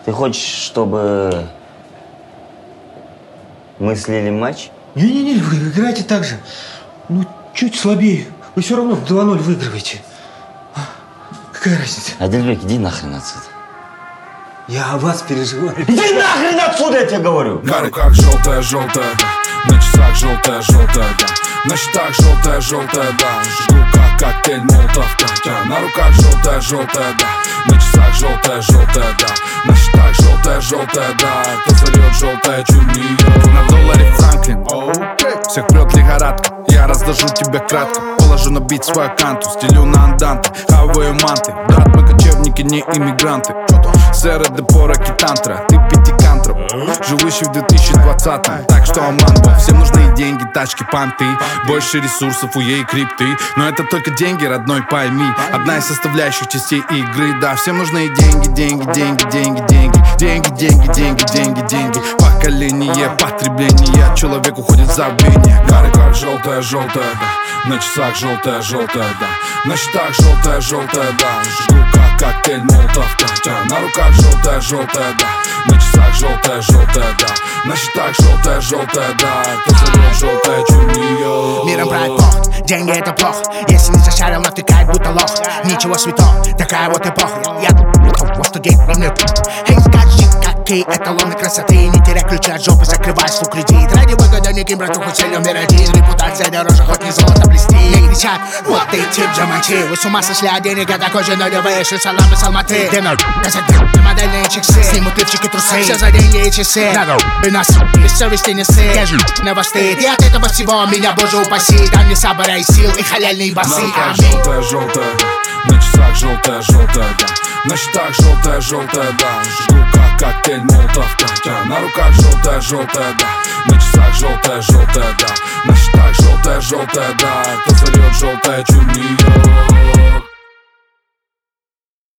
Ты хочешь, чтобы мы слили матч? Не-не-не, вы играете так же. Ну, чуть слабее. Вы все равно 2-0 выигрываете. Какая разница? Адельбек, иди нахрен отсюда. Я о вас переживаю. Иди нахрен отсюда, я тебе говорю! На руках желтая-желтая, да. На часах желтая-желтая, да. На счетах желтая-желтая, да. Жгу как коктейль Молотов, да. На руках желтая-желтая, да. На часах желтая-желтая, да. На счетах желтая-желтая, да. Кто зальет желтое чумие. На долларе Франклин, всех прет лихорадка. Я разложу тебя кратко, положу на бит свою канту. Стелю на анданты, хаваю манты. Брат, мы кочевники, не иммигранты. Сэра де пора китантра, ты пятикантроп, живущий в 2020-м. Так что аман, всем нужны деньги, тачки, понты. Больше ресурсов у ей крипты. Но это только деньги, родной, пойми. Одна из составляющих частей игры. Да, всем нужны деньги, деньги, деньги, деньги, деньги. Деньги, деньги, деньги, деньги, деньги. Поколение потребления, человек уходит в забвение. Гары как желтая-желтая, да. На часах желтая-желтая, да. На счетах желтая-желтая, да. Жгу как коктейль Молотов, да. На руках желтая-желтая, да. На часах желтая-желтая, да. На счетах желтая-желтая, да. Кто зальет желтое чумие. Миром правит похоть, деньги это плохо. Если не зашарил, натыкает будто лох. Ничего святого, такая вот эпоха. Я что гей, ровно. Эй, скажи, какие эталоны красоты. Не теряй ключи от жопы, закрывай свой кредит. Ради выгода неким братуху целью мир один. Репутация дороже, хоть не золото блестит. Не кричат, вот ты тип Джаманчи. Вы с ума сошли от денег, а такой же нулевые. Шлю саламы с Алматы. Где ноль, на модельные чиксы. Снимут лифчики, трусы. Все за деньги и часы. И нас без совести не сы. Скажи, на вас стыд. И от этого всего меня, боже упаси. Дай мне сабора и сил, и халяльные басы. Желтая-желтая, на часах желтая-желтая, да. На счетах желтая-желтая, да. Жгу как коктейль Молотов, да. На руках желтая-желтая, да. На часах желтая-желтая, да. На счетах желтая-желтая, да. Кто зальет желтое чумие.